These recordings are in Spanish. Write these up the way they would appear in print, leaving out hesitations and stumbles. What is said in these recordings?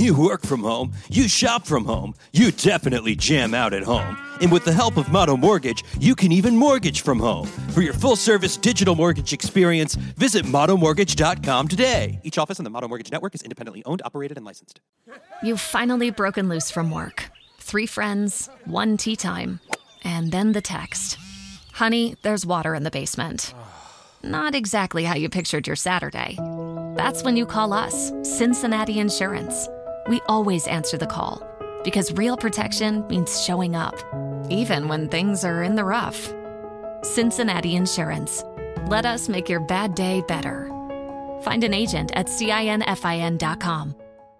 You work from home, you shop from home, you definitely jam out at home. And with the help of Motto Mortgage, you can even mortgage from home. For your full-service digital mortgage experience, visit MottoMortgage.com today. Each office in the Motto Mortgage Network is independently owned, operated, and licensed. You've finally broken loose from work. 3 friends, 1 tea time, and then the text. Honey, there's water in the basement. Not exactly how you pictured your Saturday. That's when you call us, Cincinnati Insurance. We always answer the call, because real protection means showing up, even when things are in the rough. Cincinnati Insurance. Let us make your bad day better. Find an agent at CINFIN.com.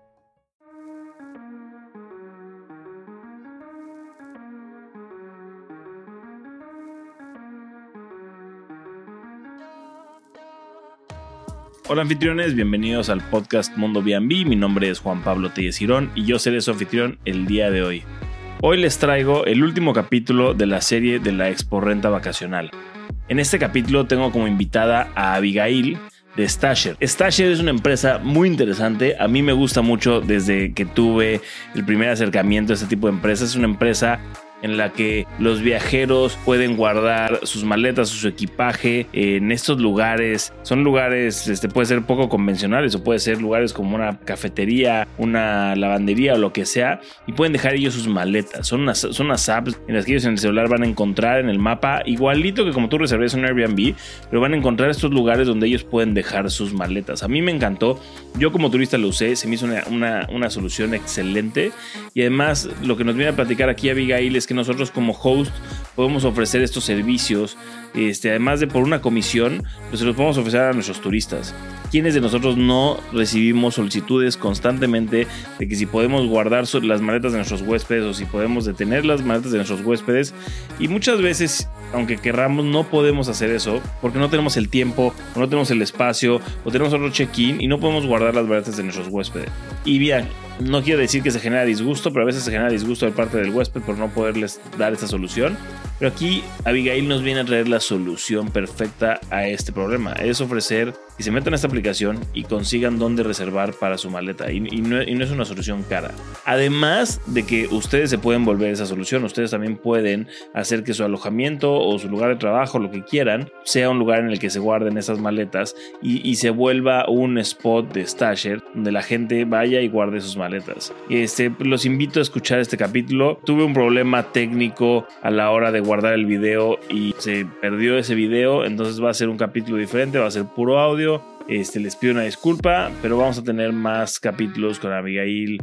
Hola anfitriones, bienvenidos al podcast Mundo B&B. Mi nombre es Juan Pablo Tellez Girón y yo seré su anfitrión el día de hoy. Hoy les traigo el último capítulo de la serie de la Expo Renta Vacacional. En este capítulo tengo como invitada a Abigail de Stasher. Stasher es una empresa muy interesante. A mí me gusta mucho desde que tuve el primer acercamiento a este tipo de empresas. Es una empresa en la que los viajeros pueden guardar sus maletas o su equipaje en estos lugares. Son lugares, puede ser poco convencionales o puede ser lugares como una cafetería, una lavandería o lo que sea, y pueden dejar ellos sus maletas. Son unas apps en las que ellos en el celular van a encontrar en el mapa, igualito que como tú reserves un Airbnb, pero van a encontrar estos lugares donde ellos pueden dejar sus maletas. A mí me encantó. Yo como turista lo usé, se me hizo una solución excelente, y además lo que nos viene a platicar aquí Abigail es que nosotros como host podemos ofrecer estos servicios, además de por una comisión, pues se los podemos ofrecer a nuestros turistas. ¿Quiénes de nosotros no recibimos solicitudes constantemente de que si podemos guardar las maletas de nuestros huéspedes o si podemos detener las maletas de nuestros huéspedes? Y muchas veces, aunque querramos, no podemos hacer eso porque no tenemos el tiempo o no tenemos el espacio o tenemos otro check-in y no podemos guardar las maletas de nuestros huéspedes. Y bien, no quiero decir que se genera disgusto, pero a veces se genera disgusto de parte del huésped por no poderles dar esta solución. Pero aquí Abigail nos viene a traer la solución perfecta a este problema. Es ofrecer que se metan a esta aplicación y consigan dónde reservar para su maleta. Y no es una solución cara. Además de que ustedes se pueden volver esa solución, ustedes también pueden hacer que su alojamiento o su lugar de trabajo, lo que quieran, sea un lugar en el que se guarden esas maletas y se vuelva un spot de Stasher donde la gente vaya y guarde sus maletas. Los invito a escuchar este capítulo. Tuve un problema técnico a la hora de guardar el video y se perdió ese video, entonces va a ser un capítulo diferente, va a ser puro audio. Les pido una disculpa, pero vamos a tener más capítulos con Abigail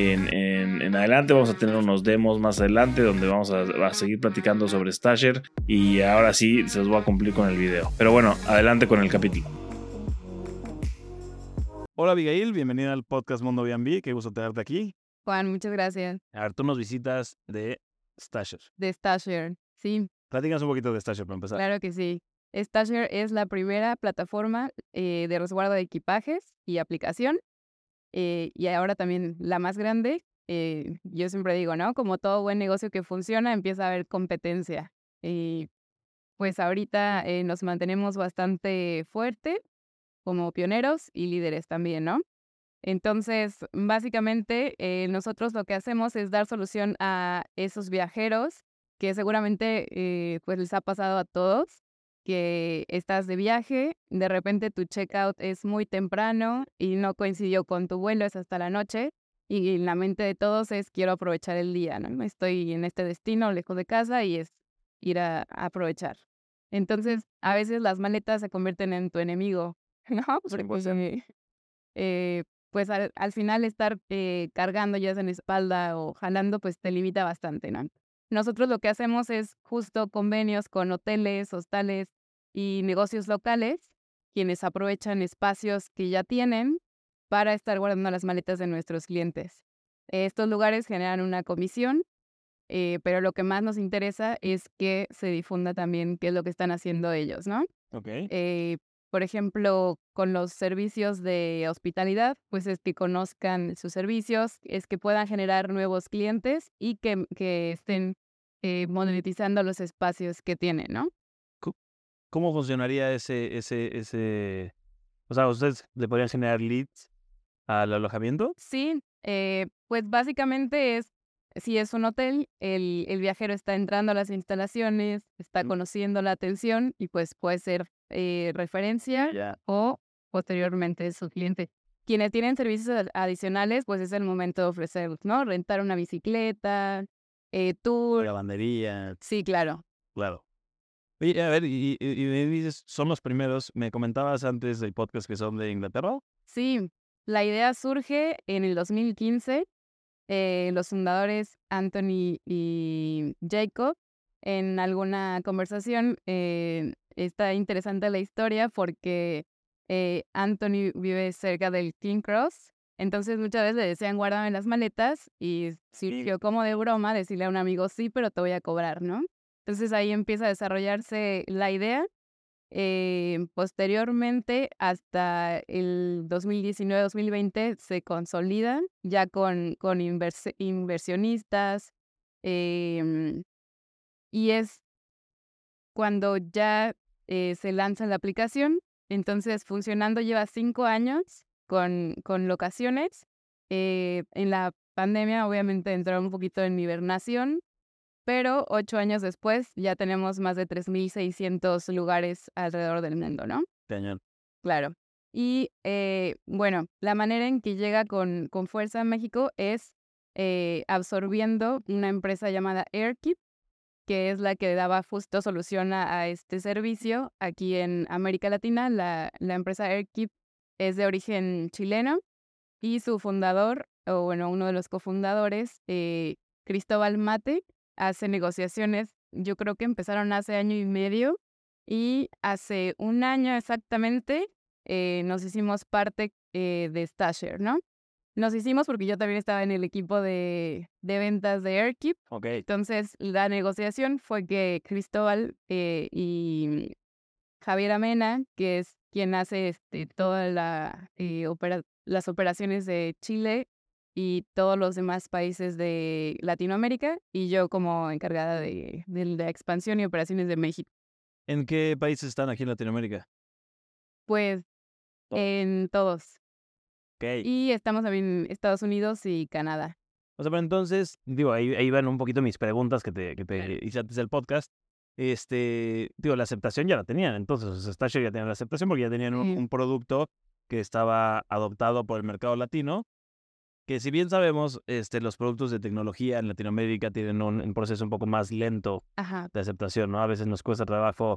en adelante. Vamos a tener unos demos más adelante donde vamos a seguir platicando sobre Stasher, y ahora sí se los voy a cumplir con el video. Pero bueno, adelante con el capítulo. Hola Abigail, bienvenida al podcast Mundo B&B, qué gusto tenerte aquí. Juan, muchas gracias. A ver, tú nos visitas de Stasher. De Stasher, sí. Platícanos un poquito de Stasher para empezar. Claro que sí. Stasher es la primera plataforma de resguardo de equipajes y aplicación, y ahora también la más grande. Yo siempre digo, ¿no? Como todo buen negocio que funciona, empieza a haber competencia. Y pues ahorita nos mantenemos bastante fuerte como pioneros y líderes también, ¿no? Entonces, básicamente, nosotros lo que hacemos es dar solución a esos viajeros que seguramente pues les ha pasado a todos, que estás de viaje, de repente tu checkout es muy temprano y no coincidió con tu vuelo, es hasta la noche, y en la mente de todos es quiero aprovechar el día, ¿no? Estoy en este destino lejos de casa y es ir a aprovechar. Entonces, a veces las maletas se convierten en tu enemigo, ¿no? Porque pues al final estar cargando ya sea en la espalda o jalando, pues te limita bastante, ¿no? Nosotros lo que hacemos es justo convenios con hoteles, hostales y negocios locales, quienes aprovechan espacios que ya tienen para estar guardando las maletas de nuestros clientes. Estos lugares generan una comisión, pero lo que más nos interesa es que se difunda también qué es lo que están haciendo ellos, ¿no? Ok. Por ejemplo, con los servicios de hospitalidad, pues es que conozcan sus servicios, es que puedan generar nuevos clientes y que estén monetizando los espacios que tienen, ¿no? ¿Cómo funcionaría o sea, ustedes le podrían generar leads al alojamiento? Sí, Pues básicamente si es un hotel, el viajero está entrando a las instalaciones, está conociendo la atención y pues puede ser referencia o posteriormente su cliente. Quienes tienen servicios adicionales, pues es el momento de ofrecerlos, ¿no? Rentar una bicicleta, tour. Lavandería. Sí, claro. Claro. Oye, a ver, y me dices, son los primeros. Me comentabas antes del podcast que son de Inglaterra. Sí, la idea surge en el 2015. Los fundadores Anthony y Jacob, en alguna conversación, está interesante la historia porque Anthony vive cerca del King Cross, entonces muchas veces le decían guárdame las maletas y surgió como de broma decirle a un amigo sí, pero te voy a cobrar, ¿no? Entonces ahí empieza a desarrollarse la idea. Posteriormente, hasta el 2019-2020, se consolidan ya con inversionistas, y es cuando ya se lanza la aplicación. Entonces, funcionando lleva 5 años con locaciones. En la pandemia, obviamente, entraron un poquito en hibernación, pero 8 años después ya tenemos más de 3,600 lugares alrededor del mundo, ¿no? Cañón. Claro. Y bueno, la manera en que llega con fuerza a México es absorbiendo una empresa llamada Airkeep, que es la que daba justo solución a este servicio aquí en América Latina. La empresa Airkeep es de origen chileno y su fundador, o bueno, uno de los cofundadores, Cristóbal Mate, hace negociaciones. Yo creo que empezaron hace año y medio y hace un año exactamente nos hicimos parte de Stasher, ¿no? Nos hicimos porque yo también estaba en el equipo de ventas de Airkeep. Ok. Entonces, la negociación fue que Cristóbal y Javier Amena, que es quien hace todas las operaciones de Chile y todos los demás países de Latinoamérica, y yo como encargada de la expansión y operaciones de México. ¿En qué países están aquí en Latinoamérica? Pues en todos. Ok. Y estamos también en Estados Unidos y Canadá. O sea, pero entonces, digo, ahí van un poquito mis preguntas que te Claro. hice antes del podcast. Digo, la aceptación ya la tenían, entonces, o sea, Stasher ya tenía la aceptación porque ya tenían un producto que estaba adoptado por el mercado latino, que si bien sabemos, los productos de tecnología en Latinoamérica tienen un proceso un poco más lento Ajá. de aceptación, ¿no? A veces nos cuesta trabajo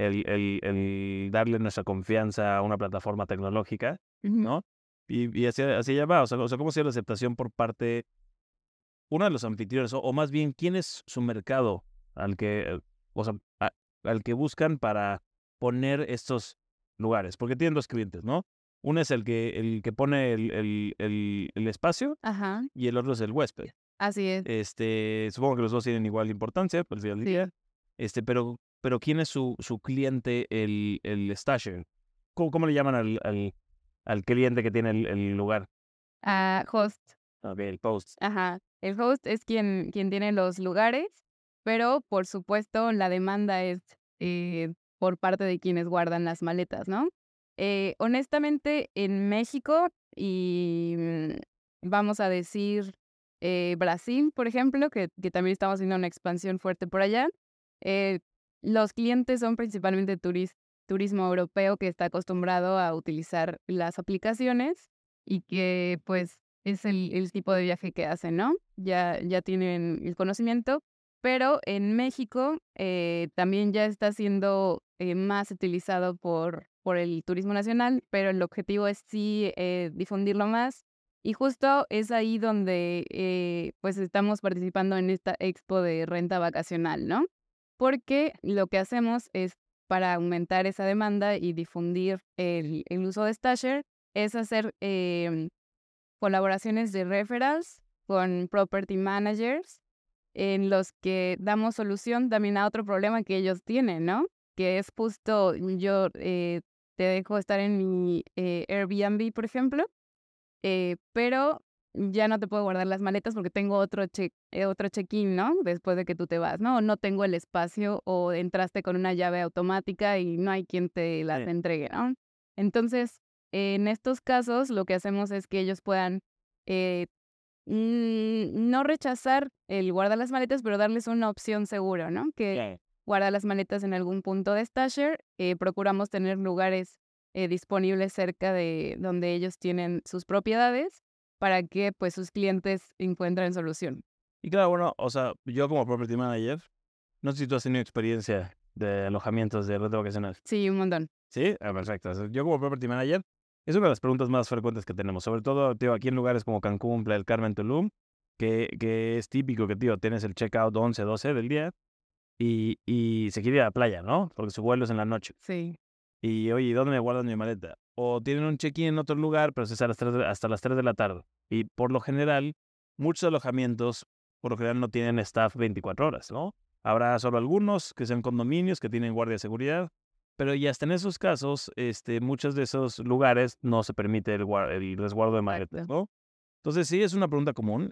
el darle nuestra confianza a una plataforma tecnológica, ¿no? Y hacia allá va, o sea, ¿cómo se llama la aceptación por parte uno de los anfitriones, o más bien, ¿quién es su mercado al que, o sea, al que buscan para poner estos lugares? Porque tienen dos clientes, ¿no? Uno es el que pone el espacio Ajá. y el otro es el huésped. Así es. Supongo que los dos tienen igual importancia, por decir del día. Pero ¿quién es su cliente, el Stasher? ¿Cómo le llaman al cliente que tiene el lugar? Host. Ok, el post. Ajá. El host es quien tiene los lugares, pero por supuesto la demanda es por parte de quienes guardan las maletas, ¿no? Honestamente, en México y vamos a decir Brasil, por ejemplo, que también estamos haciendo una expansión fuerte por allá, los clientes son principalmente turismo europeo que está acostumbrado a utilizar las aplicaciones y que pues es el tipo de viaje que hacen, ¿no? Ya tienen el conocimiento, pero en México también ya está siendo más utilizado por el turismo nacional, pero el objetivo es sí difundirlo más. Y justo es ahí donde pues estamos participando en esta expo de renta vacacional, ¿no? Porque lo que hacemos es, para aumentar esa demanda y difundir el uso de Stasher, es hacer colaboraciones de referrals con property managers en los que damos solución también a otro problema que ellos tienen, ¿no? Que es justo, yo te dejo estar en mi Airbnb, por ejemplo, pero ya no te puedo guardar las maletas porque tengo otro check-in, ¿no? Después de que tú te vas, ¿no? O no tengo el espacio o entraste con una llave automática y no hay quien te las entregue, ¿no? Entonces, en estos casos, lo que hacemos es que ellos puedan no rechazar el guardar las maletas, pero darles una opción segura, ¿no? Que guarda las maletas en algún punto de Stasher. Procuramos tener lugares disponibles cerca de donde ellos tienen sus propiedades para que pues sus clientes encuentren solución. Y claro, bueno, o sea, yo como property manager, no sé si tú has tenido experiencia de alojamientos de renta vacacional. Sí, un montón. ¿Sí? Perfecto. O sea, yo como property manager, es una de las preguntas más frecuentes que tenemos, sobre todo, tío, aquí en lugares como Cancún, Playa del Carmen, Tulum, que es típico que, tío, tienes el checkout 11, 12 del día y se quiere ir a la playa, ¿no? Porque su vuelo es en la noche. Sí. Y, oye, ¿dónde me guardan mi maleta? O tienen un check-in en otro lugar, pero es hasta las 3 de la tarde. Y por lo general, muchos alojamientos, por lo general, no tienen staff 24 horas, ¿no? Habrá solo algunos que sean condominios, que tienen guardia de seguridad, pero ya hasta en esos casos, muchos de esos lugares no se permite el resguardo de maletas, ¿no? Entonces sí, es una pregunta común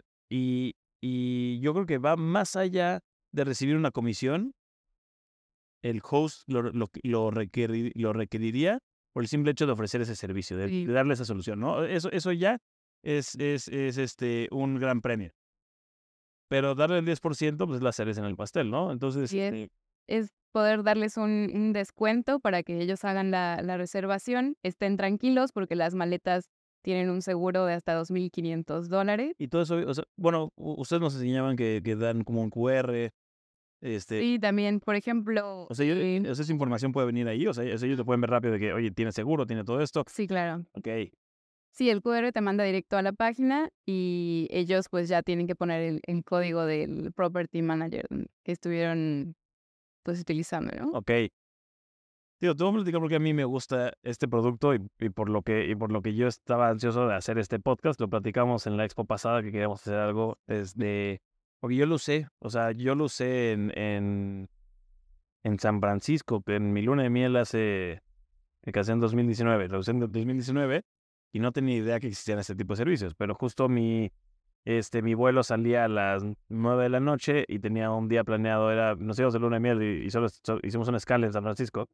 y yo creo que va más allá de recibir una comisión. El host lo requeriría por el simple hecho de ofrecer ese servicio, de darle esa solución, ¿no? Eso ya es un gran premio. Pero darle el 10%, pues es la cereza en el pastel, ¿no? Entonces, Sí, es poder darles un descuento para que ellos hagan la reservación, estén tranquilos porque las maletas tienen un seguro de hasta $2,500. y todo eso, o sea, bueno, ustedes nos enseñaban que dan como un QR, Sí, también, por ejemplo, o sea, esa información puede venir ahí, o sea, ellos te pueden ver rápido de que, oye, tiene seguro, tiene todo esto. sí, claro. Ok. Sí, el QR te manda directo a la página y ellos pues ya tienen que poner el código del property manager que estuvieron pues utilizando, ¿no? Ok. Tío, te voy a platicar porque a mí me gusta este producto y por lo que yo estaba ansioso de hacer este podcast. Lo platicamos en la expo pasada que queríamos hacer algo porque yo lo usé, o sea, yo lo usé en San Francisco, en mi luna de miel me casé en 2019, lo usé en 2019 y no tenía idea que existían este tipo de servicios, pero justo mi vuelo salía a las 9 de la noche y tenía un día planeado, nos íbamos de luna de miel y solo hicimos una escala en San Francisco.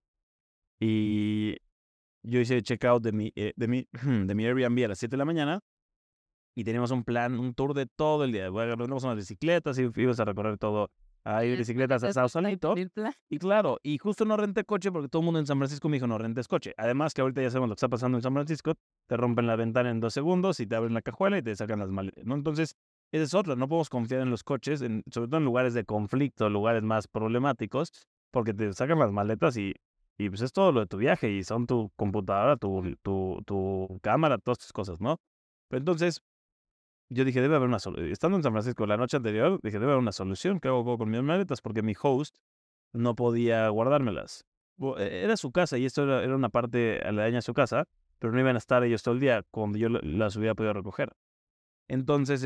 Y yo hice checkout de mi Airbnb a las 7 de la mañana y teníamos un plan, un tour de todo el día. Agarramos unas bicicletas y íbamos a recorrer todo. Hay bicicletas a Sausalito. Y claro, y justo no renté coche porque todo el mundo en San Francisco me dijo no rentes coche. Además que ahorita ya sabemos lo que está pasando en San Francisco. Te rompen la ventana en 2 segundos y te abren la cajuela y te sacan las maletas, ¿no? Entonces, esa es otra. No podemos confiar en los coches, sobre todo en lugares de conflicto, lugares más problemáticos, porque te sacan las maletas y pues es todo lo de tu viaje y son tu computadora, tu cámara, todas tus cosas, ¿no? Pero entonces, yo dije, debe haber una solución. Estando en San Francisco la noche anterior, dije, debe haber una solución. ¿Qué hago con mis maletas? Porque mi host no podía guardármelas. Era su casa y esto era una parte aledaña a su casa, pero no iban a estar ellos todo el día cuando yo las hubiera podido recoger. Entonces,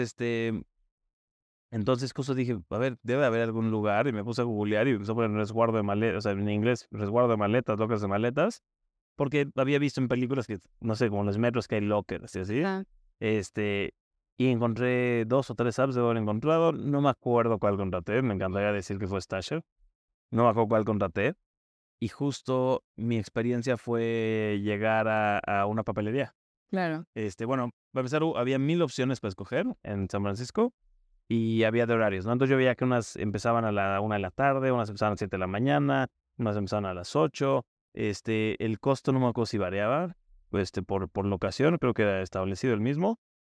justo dije, a ver, debe haber algún lugar, y me puse a googlear y me puse a poner resguardo de maletas, o sea, en inglés, resguardo de maletas, lockers de maletas, porque había visto en películas que, no sé, como en los metros que hay lockers y así, y encontré 2 o 3 apps de haber encontrado, no me acuerdo cuál contraté, me encantaría decir que fue Stasher, no me acuerdo cuál contraté, y justo mi experiencia fue llegar a una papelería. Claro. Bueno, para empezar, había 1000 opciones para escoger en San Francisco, y había de horarios, ¿no? Entonces yo veía que unas empezaban a la 1 de la tarde, unas empezaban a las 7 de la mañana, unas empezaban a las 8. El costo no me acuerdo si variaba, por locación, creo que era establecido el mismo.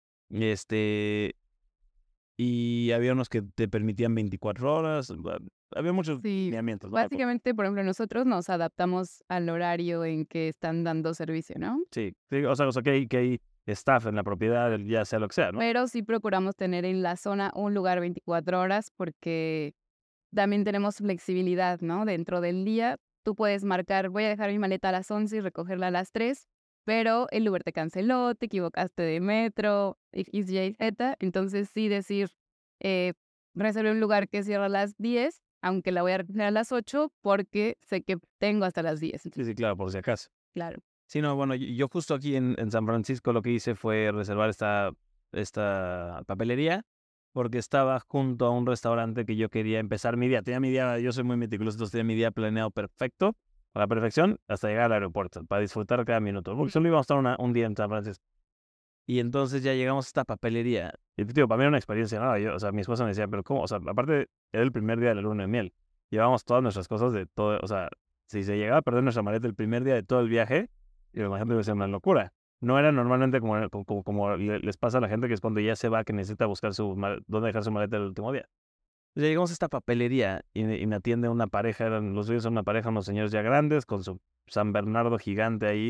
Y había unos que te permitían 24 horas, había muchos lineamientos, ¿no? Básicamente, por ejemplo, nosotros nos adaptamos al horario en que están dando servicio, ¿no? Sí, o sea que hay staff en la propiedad, ya sea lo que sea, ¿no? Pero sí procuramos tener en la zona un lugar 24 horas porque también tenemos flexibilidad, ¿no? Dentro del día tú puedes marcar, voy a dejar mi maleta a las 11 y recogerla a las 3, pero el Uber te canceló, te equivocaste de metro, X, Y, Z. Entonces sí decir, reservé un lugar que cierra a las 10, aunque la voy a recoger a las 8 porque sé que tengo hasta las 10. Sí, claro, por si acaso. Claro. Sí, no, bueno, yo justo aquí en San Francisco lo que hice fue reservar esta papelería porque estaba junto a un restaurante que yo quería empezar mi día. Tenía mi día, yo soy muy meticuloso, entonces tenía mi día planeado perfecto, a la perfección, hasta llegar al aeropuerto, para disfrutar cada minuto. Porque solo íbamos a estar un día en San Francisco. Y entonces ya llegamos a esta papelería. Y tío, para mí era una experiencia, ¿no? Yo, o sea, mi esposa me decía, pero ¿cómo? O sea, aparte, era el primer día de la luna de miel. Llevábamos todas nuestras cosas de todo, o sea, si se llegaba a perder nuestra maleta el primer día de todo el viaje, y la gente me decía una locura. No era normalmente como les pasa a la gente, que es cuando ya se va, que necesita buscar dónde dejar su maleta el último día. Entonces ya llegamos a esta papelería y me atiende una pareja, los dueños son una pareja, unos señores ya grandes, con su San Bernardo gigante ahí.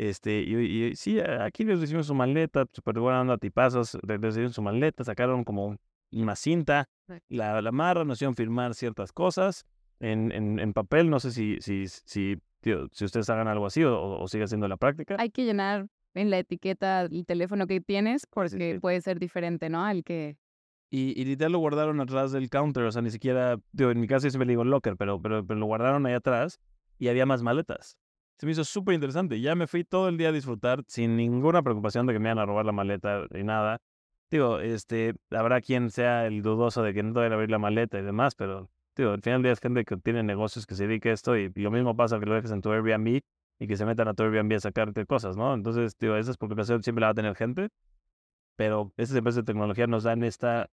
Y sí, aquí les recibimos su maleta, súper buena onda, tipazos, les recibimos su maleta, sacaron como una cinta, la amarran, nos hicieron firmar ciertas cosas en papel. No sé si ustedes hagan algo así o sigue siendo la práctica. Hay que llenar en la etiqueta el teléfono que tienes porque puede ser diferente, ¿no? Al que... Y literal lo guardaron atrás del counter, o sea, ni siquiera, digo, en mi caso yo siempre le digo locker, pero lo guardaron ahí atrás y había más maletas. Se me hizo súper interesante. Ya me fui todo el día a disfrutar sin ninguna preocupación de que me iban a robar la maleta ni nada. Digo, habrá quien sea el dudoso de que no te vayan a abrir la maleta y demás, pero, digo, al final del día es gente que tiene negocios que se dedica a esto y lo mismo pasa que lo dejes en tu Airbnb y que se metan a tu Airbnb a sacarte cosas, ¿no? Entonces, digo, esas preocupaciones siempre la va a tener gente, pero estas empresas de tecnología nos dan esta,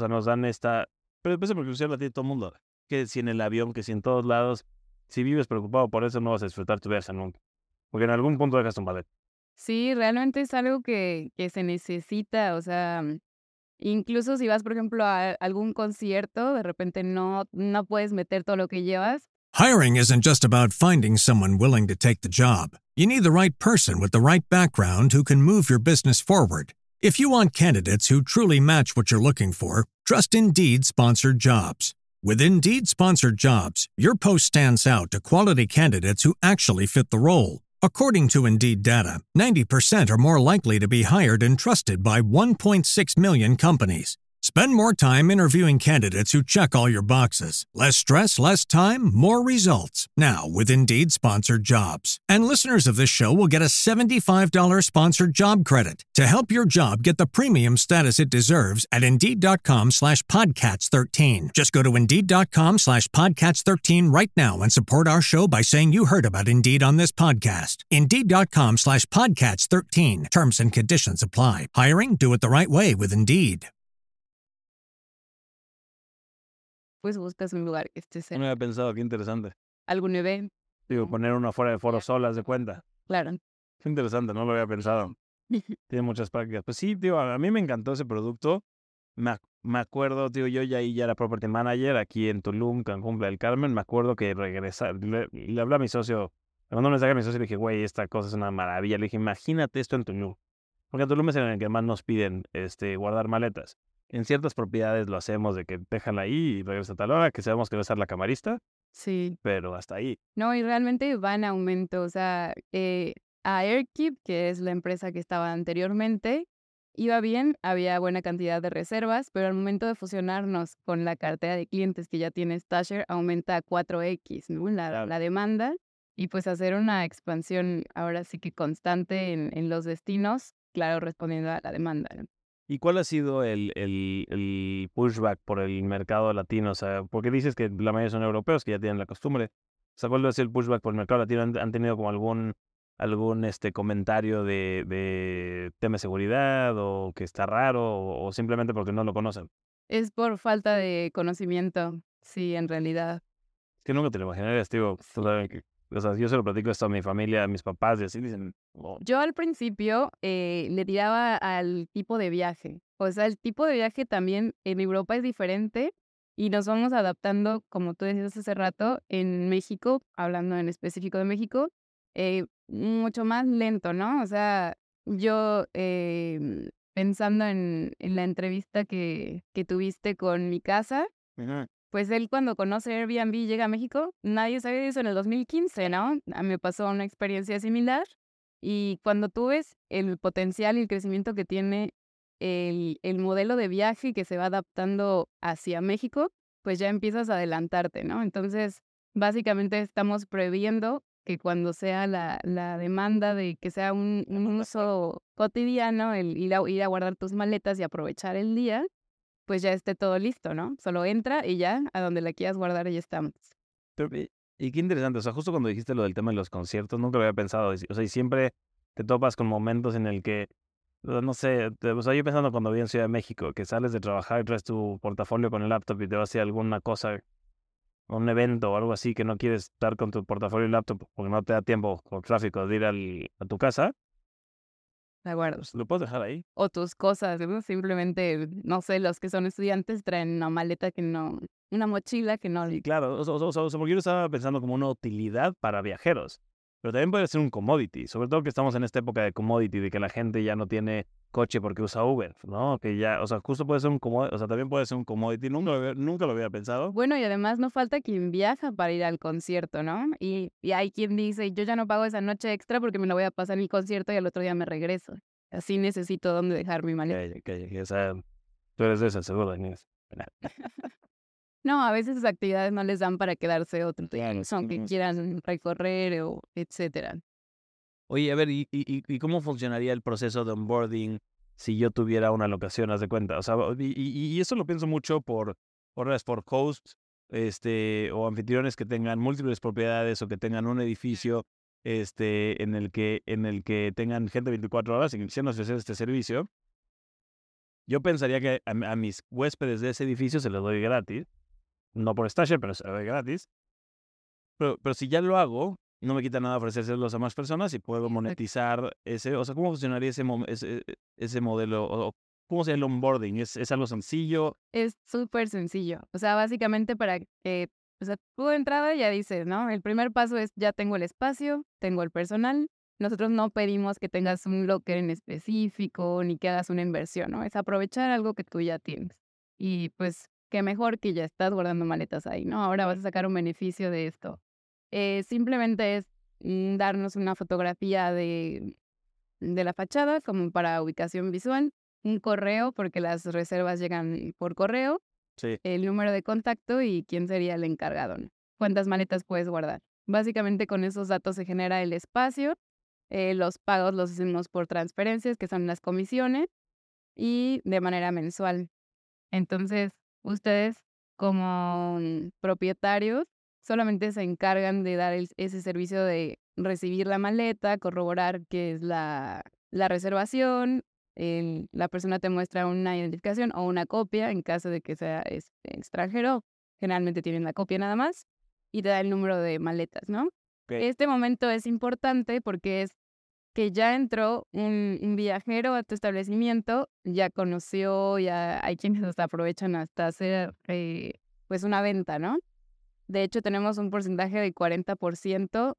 pero empieza porque la tiene todo el mundo, que si en el avión, que si en todos lados. Si vives preocupado por eso, no vas a disfrutar tu viaje nunca. Porque en algún punto dejas tu maleta. Sí, realmente es algo que se necesita, o sea, incluso si vas, por ejemplo, a algún concierto, de repente no puedes meter todo lo que llevas. Hiring isn't just about finding someone willing to take the job. You need the right person with the right background who can move your business forward. If you want candidates who truly match what you're looking for, trust Indeed Sponsored Jobs. With Indeed Sponsored Jobs, your post stands out to quality candidates who actually fit the role. According to Indeed data, 90% are more likely to be hired and trusted by 1.6 million companies. Spend more time interviewing candidates who check all your boxes. Less stress, less time, more results. Now, with Indeed Sponsored Jobs. And listeners of this show will get a $75 sponsored job credit to help your job get the premium status it deserves at Indeed.com/Podcats13. Just go to Indeed.com/Podcats13 right now and support our show by saying you heard about Indeed on this podcast. Indeed.com/Podcats13. Terms and conditions apply. Hiring? Do it the right way with Indeed. Pues buscas un lugar que esté No cerca. había pensado, qué interesante. Algún evento. Digo, poner uno afuera de Foro Sol, haz de cuenta. Claro. Qué interesante, no lo había pensado. Tiene muchas prácticas. Pues sí, digo, a mí me encantó ese producto. Me acuerdo, tío, yo ya era property manager aquí en Tulum, Cancún, Playa del Carmen. Me acuerdo que le hablé a mi socio, le mandé un mensaje a mi socio y le dije, güey, esta cosa es una maravilla. Le dije, imagínate esto en Tulum. Porque en Tulum es en el que más nos piden guardar maletas. En ciertas propiedades lo hacemos de que déjala ahí y regresa a tal hora, que sabemos que va a ser la camarista, Sí. pero hasta ahí. No, y realmente va en aumento. O sea, a Airkeep, que es la empresa que estaba anteriormente, iba bien, había buena cantidad de reservas, pero al momento de fusionarnos con la cartera de clientes que ya tiene Stasher, aumenta a 4x, ¿no? La demanda, y pues hacer una expansión ahora sí que constante en los destinos, claro, respondiendo a la demanda, ¿no? ¿Y cuál ha sido el pushback por el mercado latino? O sea, porque dices que la mayoría son europeos que ya tienen la costumbre. O sea, ¿cuál ha sido el pushback por el mercado latino? ¿Han tenido como algún comentario de tema de seguridad o que está raro o simplemente porque no lo conocen? Es por falta de conocimiento, sí, en realidad. Es que nunca te lo imaginarías, tío. O sea, yo se lo platico esto a mi familia, a mis papás y así dicen, oh, Yo al principio le tiraba al tipo de viaje. O sea, el tipo de viaje también en Europa es diferente y nos vamos adaptando, como tú decías hace rato, en México, hablando en específico de México, mucho más lento, ¿no? O sea, yo pensando en la entrevista que tuviste con mi casa, pues él cuando conoce Airbnb y llega a México, nadie sabía de eso en el 2015, ¿no? A mí me pasó una experiencia similar y cuando tú ves el potencial y el crecimiento que tiene el modelo de viaje que se va adaptando hacia México, pues ya empiezas a adelantarte, ¿no? Entonces, básicamente estamos previendo que cuando sea la demanda de que sea un uso cotidiano, el ir a guardar tus maletas y aprovechar el día, pues ya esté todo listo, ¿no? Solo entra y ya, a donde la quieras guardar, ya estamos. Y qué interesante, o sea, justo cuando dijiste lo del tema de los conciertos, nunca lo había pensado. O sea, y siempre te topas con momentos en el que no sé, o sea, yo pensando cuando vi en Ciudad de México, que sales de trabajar y traes tu portafolio con el laptop y te vas a hacer alguna cosa, un evento o algo así que no quieres estar con tu portafolio y laptop porque no te da tiempo por tráfico de ir a tu casa, De acuerdo. pues lo puedes dejar ahí. O tus cosas, ¿no? Simplemente, no sé, los que son estudiantes traen una maleta que no, una mochila que no. Sí, claro, o sea, porque yo lo estaba pensando como una utilidad para viajeros, pero también puede ser un commodity, sobre todo que estamos en esta época de commodity, de que la gente ya no tiene coche porque usa Uber, ¿no? Que ya, o sea, justo puede ser un commodity, o sea, también puede ser un commodity, nunca lo había pensado. Bueno, y además no falta quien viaja para ir al concierto, ¿no? Y hay quien dice, yo ya no pago esa noche extra porque me la voy a pasar en el concierto y al otro día me regreso. Así necesito dónde dejar mi maleta. Que, o sea, tú eres de esas, seguro, Inés. No, a veces sus actividades no les dan para quedarse otro día, Claro, aunque sí. quieran recorrer o etcétera. Oye, a ver, ¿y cómo funcionaría el proceso de onboarding si yo tuviera una locación, haz de cuenta? O sea, y eso lo pienso mucho por hosts, o anfitriones que tengan múltiples propiedades o que tengan un edificio, en el que tengan gente 24 horas y que quisieran ofrecer este servicio. Yo pensaría que a mis huéspedes de ese edificio se los doy gratis, no por Stasher, pero se los doy gratis. Pero si ya lo hago, no me quita nada ofrecérselos a más personas y puedo Exacto. monetizar ese. O sea, ¿cómo funcionaría ese modelo? O ¿cómo sería el onboarding? ¿Es algo sencillo? Es súper sencillo. O sea, básicamente para que, o sea, tú de entrada ya dices, ¿no? El primer paso es ya tengo el espacio, tengo el personal. Nosotros no pedimos que tengas un locker en específico ni que hagas una inversión, ¿no? Es aprovechar algo que tú ya tienes. Y pues, qué mejor que ya estás guardando maletas ahí, ¿no? Ahora vas a sacar un beneficio de esto. Simplemente es darnos una fotografía de la fachada como para ubicación visual, un correo, porque las reservas llegan por correo, Sí. el número de contacto y quién sería el encargado, ¿no? Cuántas maletas puedes guardar. Básicamente con esos datos se genera el espacio, los pagos los hacemos por transferencias, que son las comisiones, y de manera mensual. Entonces, ustedes como propietarios solamente se encargan de dar ese servicio de recibir la maleta, corroborar que es la reservación, la persona te muestra una identificación o una copia en caso de que sea extranjero, generalmente tienen la copia nada más, y te da el número de maletas, ¿no? Ok. Este momento es importante porque es que ya entró un viajero a tu establecimiento, ya conoció, ya hay quienes hasta aprovechan hasta hacer pues una venta, ¿no? De hecho, tenemos un porcentaje de 40%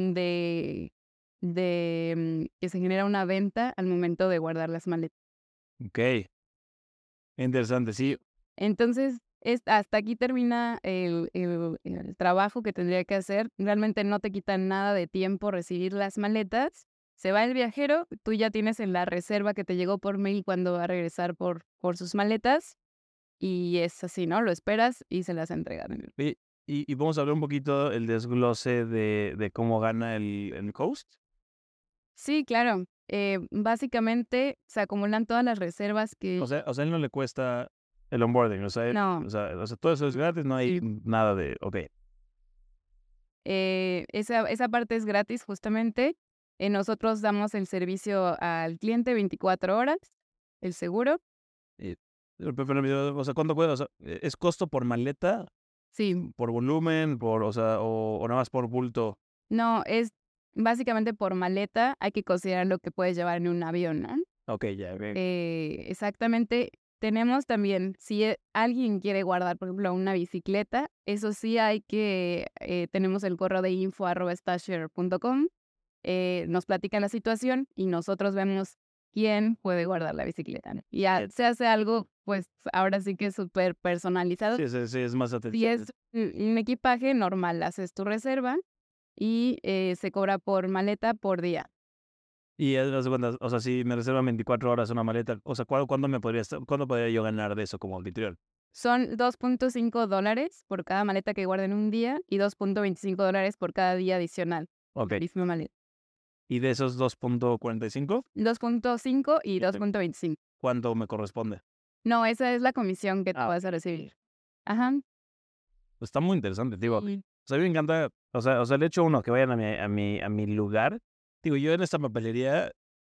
que se genera una venta al momento de guardar las maletas. Ok. Interesante, sí. Entonces, hasta aquí termina el trabajo que tendría que hacer. Realmente no te quita nada de tiempo recibir las maletas. Se va el viajero, tú ya tienes en la reserva que te llegó por mail cuando va a regresar por sus maletas. Y es así, ¿no? Lo esperas y se las entregan. Y vamos a hablar un poquito el desglose de cómo gana el host. Sí, claro. Básicamente se acumulan todas las reservas que... O sea, a él no le cuesta el onboarding. O sea, No. Todo eso es gratis, no hay Sí. nada de. Ok. Esa parte es gratis justamente. Nosotros damos el servicio al cliente 24 horas, el seguro. Pero, o sea, ¿cuánto cuesta? O sea, ¿es costo por maleta, Sí, por volumen, o nada más por bulto? no, es básicamente por maleta. Hay que considerar lo que puedes llevar en un avión, ¿no? Ok, ya. Ok. Exactamente. Tenemos también, si alguien quiere guardar, por ejemplo, una bicicleta, eso sí tenemos el correo de info@stasher.com. Nos platican la situación y nosotros vemos quién puede guardar la bicicleta, ¿no? Y ya se hace algo, pues ahora sí que es súper personalizado. Sí, es más Si atención. es un equipaje normal, haces tu reserva y se cobra por maleta por día. Y haz de cuenta, o sea, si me reservan 24 horas una maleta, o sea, ¿cuándo podría yo ganar de eso como anfitrión? Son $2.5 por cada maleta que guarden un día y $2.25 por cada día adicional. Ok. Misma maleta. ¿Y de esos 2.45, 2.5 y 2.25. cuánto me corresponde? No, esa es la comisión que tú Ah, vas a recibir. Ajá. Pues está muy interesante, digo. Sí. O sea, a mí me encanta, o sea, el hecho uno, que vayan a mi lugar. Digo, yo en esta papelería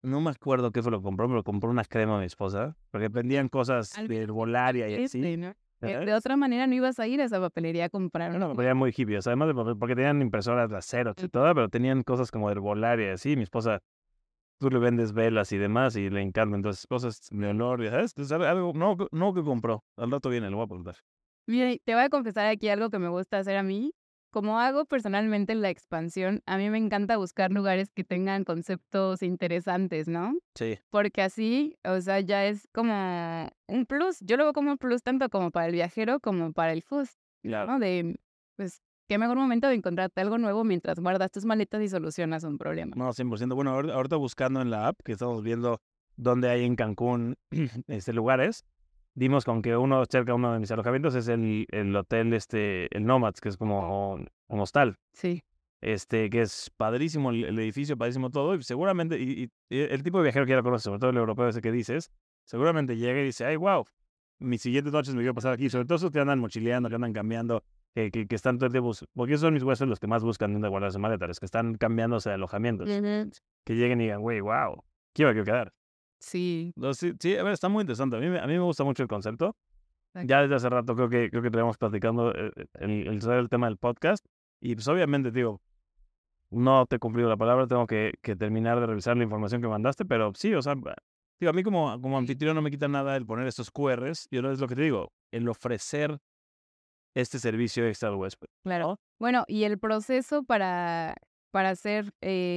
no me acuerdo qué fue lo que compró, pero compró una crema a mi esposa, porque vendían cosas de herbolaria y así. ¿no? De otra manera no ibas a ir a esa papelería a comprar. Una papelería muy hippie, o sea, además de papel, porque tenían impresoras de acero y todo, pero tenían cosas como de herbolaria y así. Mi esposa, tú le vendes velas y demás y le encanta, entonces cosas de olor, ¿sabes? Entonces, algo, no que compró, al rato viene, le voy a preguntar. Mira, y te voy a confesar aquí algo que me gusta hacer a mí. Como hago personalmente la expansión, a mí me encanta buscar lugares que tengan conceptos interesantes, ¿no? Sí. Porque así, o sea, ya es como un plus. Yo lo veo como un plus tanto como para el viajero como para el host, Claro. ¿no? De, pues, qué mejor momento de encontrarte algo nuevo mientras guardas tus maletas y solucionas un problema. No, 100%. Bueno, ahorita buscando en la app, que estamos viendo dónde hay en Cancún lugares, dimos con que cerca de uno de mis alojamientos es el hotel, el Nomads, que es como un hostal. Sí. Que es padrísimo el edificio, padrísimo todo, y seguramente, y el tipo de viajero que ya lo conoce, sobre todo el europeo ese que dices, seguramente llega y dice, ay, wow, mis siguientes noches me quiero pasar aquí, sobre todo esos que andan mochileando, que andan cambiando, que están todo el tiempo, porque esos son mis huesos los que más buscan dónde guardar sus maletas, los que están cambiándose de alojamientos, que lleguen y digan, güey, wow, quiero quedar. Sí. Sí, a ver, está muy interesante, a mí me gusta mucho el concepto. Ya desde hace rato creo que tenemos platicando el tema del podcast, y pues obviamente, digo, no te he cumplido la palabra, tengo que terminar de revisar la información que mandaste, pero sí, o sea, digo, a mí como anfitrión no me quita nada el poner estos QRs, y no es lo que te digo, el ofrecer este servicio extra al huésped. Claro. Bueno, y el proceso para hacer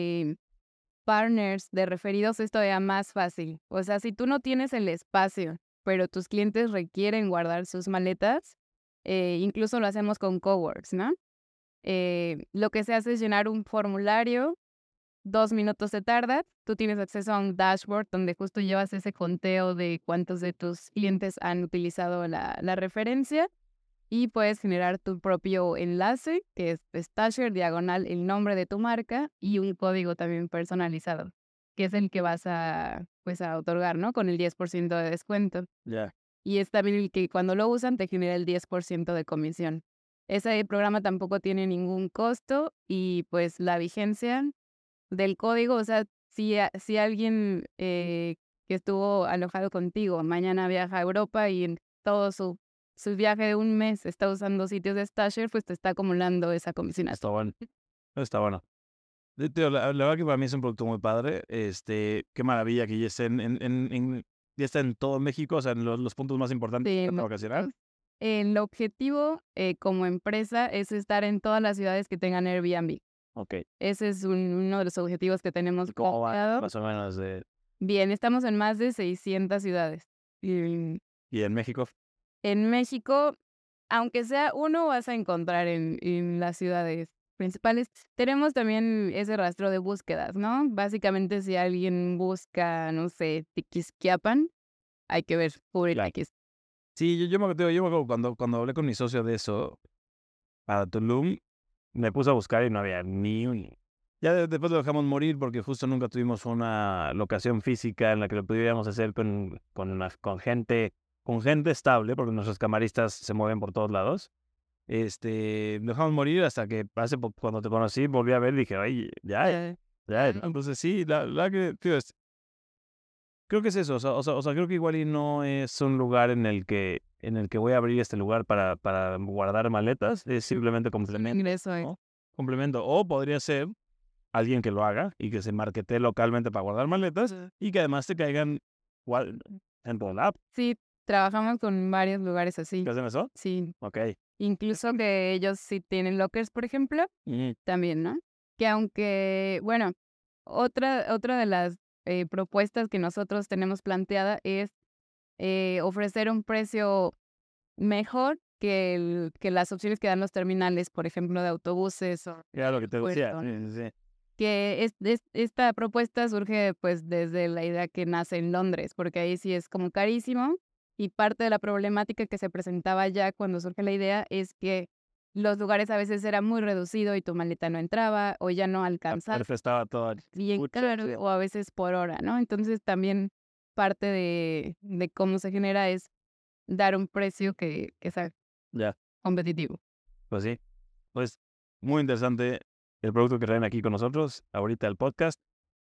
partners de referidos es todavía más fácil. O sea, si tú no tienes el espacio, pero tus clientes requieren guardar sus maletas, incluso lo hacemos con Coworks, ¿no? Lo que se hace es llenar un formulario, 2 minutos se tarda, tú tienes acceso a un dashboard donde justo llevas ese conteo de cuántos de tus clientes han utilizado la referencia y puedes generar tu propio enlace, que es Stasher, diagonal, el nombre de tu marca y un código también personalizado, que es el que vas a otorgar, ¿no? Con el 10% de descuento. Ya. Y es también el que cuando lo usan te genera el 10% de comisión. Ese programa tampoco tiene ningún costo y pues la vigencia del código, o sea, si alguien que estuvo alojado contigo mañana viaja a Europa y en todo su viaje de un mes está usando sitios de Stasher, pues te está acumulando esa comisión. Está bueno. Está bueno. Tío, la verdad que para mí es un producto muy padre. Qué maravilla que ya esté ya está en todo México, o sea, en los puntos más importantes Sí, para vacacionar. el objetivo como empresa es estar en todas las ciudades que tengan Airbnb. Ok. Ese es uno de los objetivos que tenemos. ¿Cómo va? planteado. Más o menos de... Bien, estamos en más de 600 ciudades. Y ¿Y en México? en México, aunque sea uno, vas a encontrar en las ciudades principales. Tenemos también ese rastro de búsquedas, ¿no? Básicamente, si alguien busca, no sé, Tiquisquiapan, hay que ver por el Claro. Tiquis. Sí, yo me acuerdo cuando hablé con mi socio de eso, para Tulum, me puse a buscar y no había ni un... Ya después lo dejamos morir porque justo nunca tuvimos una locación física en la que lo pudiéramos hacer con gente estable, porque nuestros camaristas se mueven por todos lados. Lo dejamos morir hasta que cuando te conocí, volví a ver y dije, ay, ya. Entonces sí, la verdad que, tío, creo que es eso, o sea, creo que igual y no es un lugar en el que voy a abrir este lugar para guardar maletas, es simplemente complemento, Ingreso, ¿no? Complemento, o podría ser alguien que lo haga y que se marketee localmente para guardar maletas y que además te caigan en tu app. Sí, trabajamos con varios lugares así. ¿Qué hacen eso? Sí, Ok. incluso que ellos sí tienen lockers, por ejemplo, también, ¿no? Que aunque, bueno, otra de las propuestas que nosotros tenemos planteada es ofrecer un precio mejor que las opciones que dan los terminales, por ejemplo, de autobuses o Era lo que te decía. puerto. Sí. Que esta propuesta surge pues desde la idea que nace en Londres, porque ahí sí es como carísimo y parte de la problemática que se presentaba ya cuando surge la idea es que los lugares a veces era muy reducido y tu maleta no entraba o ya no alcanzaba Estaba todo bien caro o a veces por hora, ¿no? Entonces también parte de cómo se genera es dar un precio que sea ya. competitivo. Pues sí. Pues muy interesante el producto que traen aquí con nosotros, ahorita el podcast.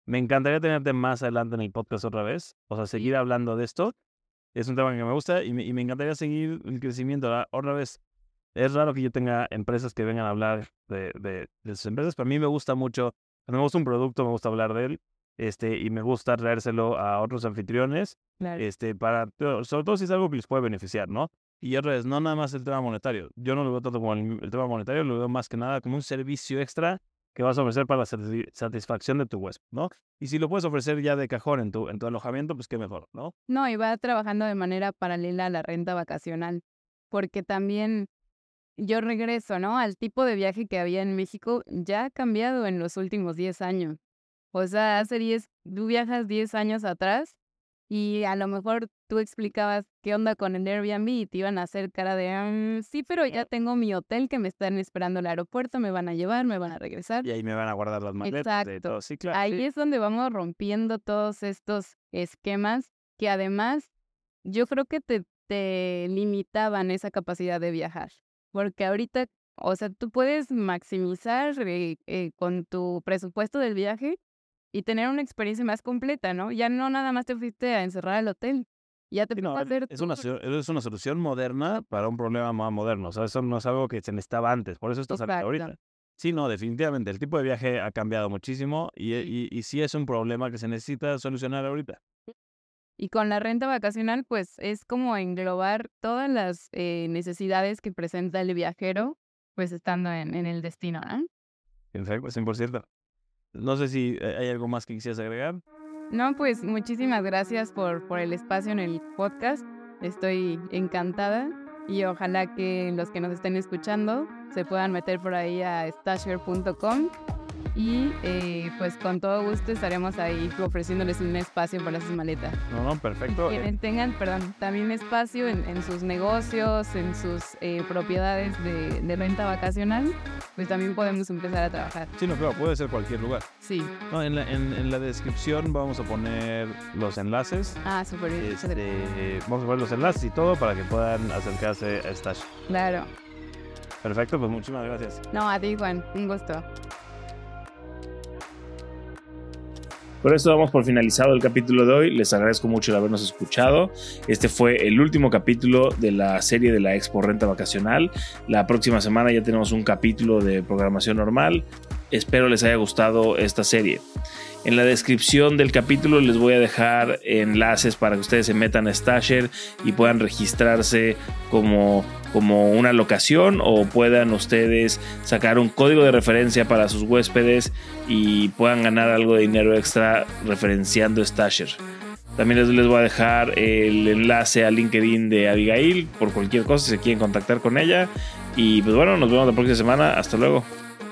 Me encantaría tenerte más adelante en el podcast otra vez. O sea, seguir hablando de esto. Es un tema que me gusta y me encantaría seguir el crecimiento. Otra vez, es raro que yo tenga empresas que vengan a hablar de sus empresas, pero a mí me gusta mucho. Cuando me gusta un producto, me gusta hablar de él. Y me gusta traérselo a otros anfitriones. Claro. Sobre todo si es algo que les puede beneficiar, ¿no? Y otra vez, no nada más el tema monetario. Yo no lo veo tanto como el tema monetario, lo veo más que nada como un servicio extra que vas a ofrecer para la satisfacción de tu huésped, ¿no? Y si lo puedes ofrecer ya de cajón en tu alojamiento, pues qué mejor, ¿no? No, y va trabajando de manera paralela a la renta vacacional, porque también yo regreso, ¿no? Al tipo de viaje que había en México ya ha cambiado en los últimos 10 años. O sea, tú viajas 10 años atrás y a lo mejor tú explicabas qué onda con el Airbnb y te iban a hacer cara de, sí, pero ya tengo mi hotel que me están esperando en el aeropuerto, me van a llevar, me van a regresar. Y ahí me van a guardar las maletas. Exacto. Y todo. Sí, claro. Ahí Sí. es donde vamos rompiendo todos estos esquemas que además yo creo que te limitaban esa capacidad de viajar. Porque ahorita, o sea, tú puedes maximizar con tu presupuesto del viaje y tener una experiencia más completa, ¿no? Ya no nada más te fuiste a encerrar al hotel. Ya te Sí, puedes hacer es una solución moderna para un problema más moderno. O sea, eso no es algo que se necesitaba antes. Por eso está saliendo ahorita. Exacto. Sí, no, definitivamente. El tipo de viaje ha cambiado muchísimo y sí es un problema que se necesita solucionar ahorita. Y con la renta vacacional, pues es como englobar todas las necesidades que presenta el viajero, pues estando en el destino, ¿no? Perfecto, 100%. No sé si hay algo más que quisieras agregar. No, pues muchísimas gracias por el espacio en el podcast. Estoy encantada y ojalá que los que nos estén escuchando se puedan meter por ahí a stasher.com y pues con todo gusto estaremos ahí ofreciéndoles un espacio para sus maletas. No, perfecto. Quienes tengan, también espacio en sus negocios, en sus propiedades de renta vacacional, pues también podemos empezar a trabajar. Sí, no, claro, puede ser cualquier lugar. Sí. No, en la descripción vamos a poner los enlaces. Ah, súper bien. Vamos a poner los enlaces y todo para que puedan acercarse a Stash. Claro. Perfecto, pues muchísimas gracias. No, a ti, Juan. Un gusto. Por esto damos por finalizado el capítulo de hoy. Les agradezco mucho el habernos escuchado. Este fue el último capítulo de la serie de la Expo Renta Vacacional. La próxima semana ya tenemos un capítulo de programación normal. Espero les haya gustado esta serie. En la descripción del capítulo les voy a dejar enlaces para que ustedes se metan a Stasher y puedan registrarse como una locación, o puedan ustedes sacar un código de referencia para sus huéspedes y puedan ganar algo de dinero extra referenciando Stasher. También les voy a dejar el enlace a LinkedIn de Abigail por cualquier cosa si se quieren contactar con ella. Y pues bueno, nos vemos la próxima semana. Hasta luego.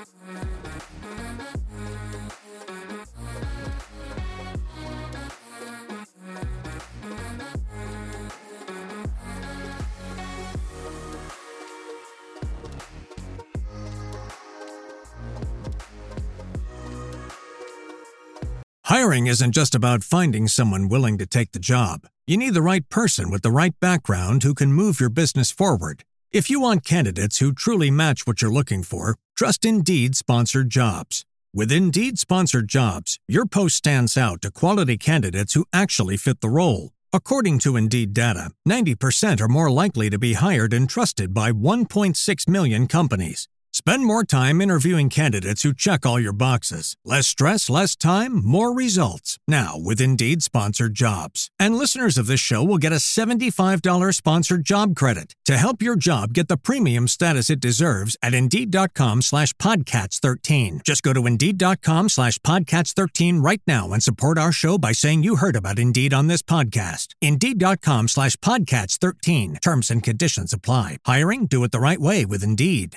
Hiring isn't just about finding someone willing to take the job. You need the right person with the right background who can move your business forward. If you want candidates who truly match what you're looking for, trust Indeed Sponsored Jobs. With Indeed Sponsored Jobs, your post stands out to quality candidates who actually fit the role. According to Indeed data, 90% are more likely to be hired and trusted by 1.6 million companies. Spend more time interviewing candidates who check all your boxes. Less stress, less time, more results. Now, with Indeed Sponsored Jobs. And listeners of this show will get a $75 sponsored job credit to help your job get the premium status it deserves at Indeed.com/Podcats13. Just go to Indeed.com/Podcats13 right now and support our show by saying you heard about Indeed on this podcast. Indeed.com/Podcats13. Terms and conditions apply. Hiring? Do it the right way with Indeed.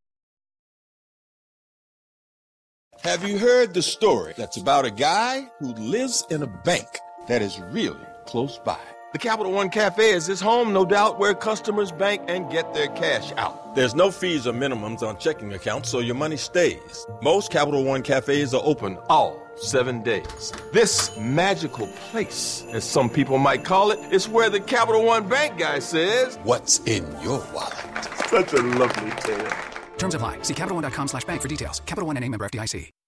Have you heard the story that's about a guy who lives in a bank that is really close by? The Capital One Cafe is his home, no doubt, where customers bank and get their cash out. There's no fees or minimums on checking accounts, so your money stays. Most Capital One Cafes are open all 7 days. This magical place, as some people might call it, is where the Capital One Bank guy says, "What's in your wallet?" Such a lovely tale. Terms apply. See CapitalOne.com/bank for details. Capital One NA, member FDIC.